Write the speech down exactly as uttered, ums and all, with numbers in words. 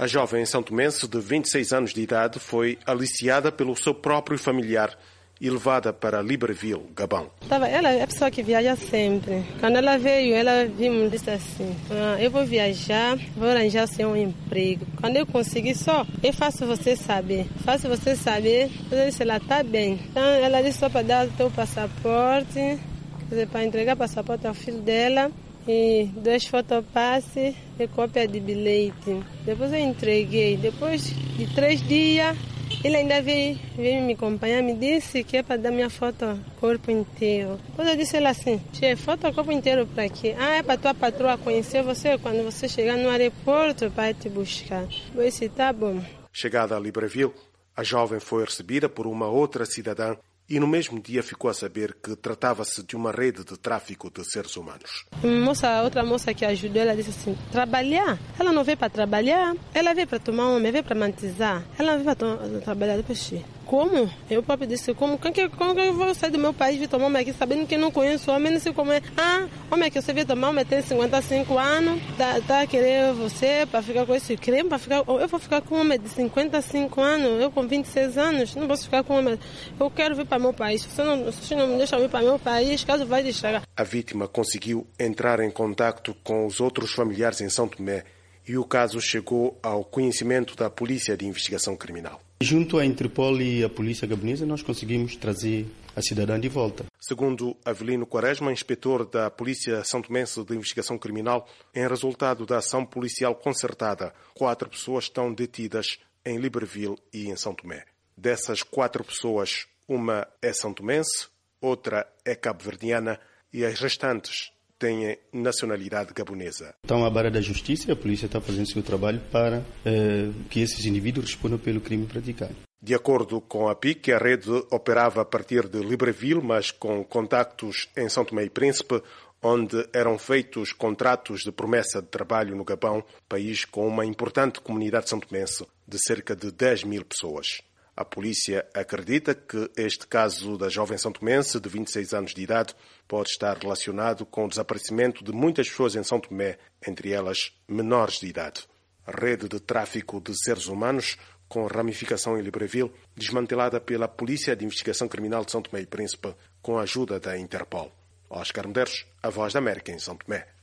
A jovem santomense de vinte e seis anos de idade foi aliciada pelo seu próprio familiar e levada para Libreville, Gabão. Ela é a pessoa que viaja sempre. Quando ela veio, ela me disse assim, ah, eu vou viajar, vou arranjar o seu um emprego. Quando eu conseguir só, eu faço você saber. Faço você saber. Eu disse, ela está bem. Então ela disse só para dar o teu passaporte, quer dizer, para entregar o passaporte ao filho dela. E dois fotopasses e cópia de bilhete. Depois eu entreguei. Depois de três dias, ele ainda veio, veio me acompanhar, me disse que é para dar minha foto corpo inteiro. Depois eu disse ela assim, tia, foto corpo inteiro para quê? Ah, é para tua patroa conhecer você quando você chegar no aeroporto para te buscar. Eu disse, tá bom. Chegada a Libreville, a jovem foi recebida por uma outra cidadã e no mesmo dia ficou a saber que tratava-se de uma rede de tráfico de seres humanos. Moça, outra moça que ajudou, ela disse assim, trabalhar? Ela não veio para trabalhar, ela veio para tomar homem, veio para mantizar. Ela não veio para trabalhar depois. Como? Eu próprio disse, como? Como que, como que eu vou sair do meu país e tomar homem aqui, sabendo que eu não conheço homem, não sei como é. Ah, homem que você veio tomar homem tem cinquenta e cinco anos, tá, tá querendo você para ficar com esse creme, para ficar, eu vou ficar com um homem de cinquenta e cinco anos, eu com vinte e seis anos, não posso ficar com um homem. Eu quero vir para meu país, se você não, se você não me deixa vir para meu país, caso vai estragar. A vítima conseguiu entrar em contacto com os outros familiares em São Tomé e o caso chegou ao conhecimento da Polícia de Investigação Criminal. Junto à Interpol e à Polícia Gabonesa, nós conseguimos trazer a cidadã de volta. Segundo Avelino Quaresma, inspetor da Polícia Santomense de Investigação Criminal, em resultado da ação policial concertada, quatro pessoas estão detidas em Libreville e em São Tomé. Dessas quatro pessoas, uma é santomense, outra é cabo-verdiana e as restantes têm nacionalidade gabonesa. Então, à barra da justiça, a polícia está fazendo o seu trabalho para eh, que esses indivíduos respondam pelo crime praticado. De acordo com a P I C, a rede operava a partir de Libreville, mas com contactos em São Tomé e Príncipe, onde eram feitos contratos de promessa de trabalho no Gabão, país com uma importante comunidade santomense de cerca de dez mil pessoas. A polícia acredita que este caso da jovem santomense de vinte e seis anos de idade pode estar relacionado com o desaparecimento de muitas pessoas em São Tomé, entre elas menores de idade. A rede de tráfico de seres humanos, com ramificação em Libreville, desmantelada pela Polícia de Investigação Criminal de São Tomé e Príncipe, com a ajuda da Interpol. Oscar Medeiros, a Voz da América em São Tomé.